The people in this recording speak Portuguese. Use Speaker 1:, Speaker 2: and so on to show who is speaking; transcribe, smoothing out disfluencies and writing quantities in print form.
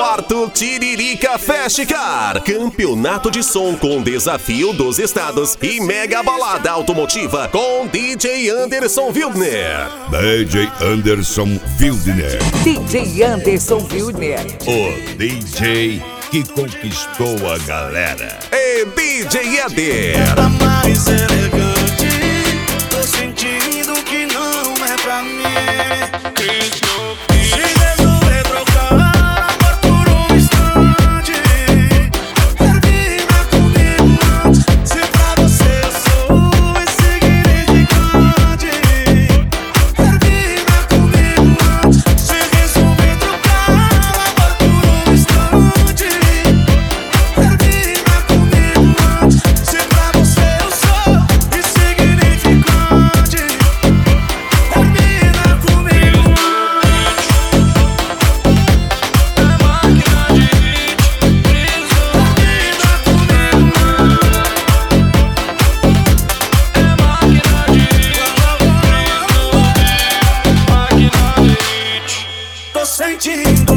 Speaker 1: 4º Tiririca Festicar, campeonato de som com desafio dos estados e mega balada automotiva com DJ Anderson Wildner.
Speaker 2: DJ Anderson Wildner.
Speaker 3: DJ Anderson Wildner.
Speaker 2: O DJ que conquistou a galera.
Speaker 1: E DJ Eder.
Speaker 4: Tá mais elegante, tô sentindo que não é pra mim. Se resolver trocar amor por um instante, termina comigo antes. Se pra você eu sou insignificante, termina comigo antes. Se resolver trocar amor por um instante, termina comigo antes. Se pra você eu sou insignificante, termina comigo antes. Tô sentindo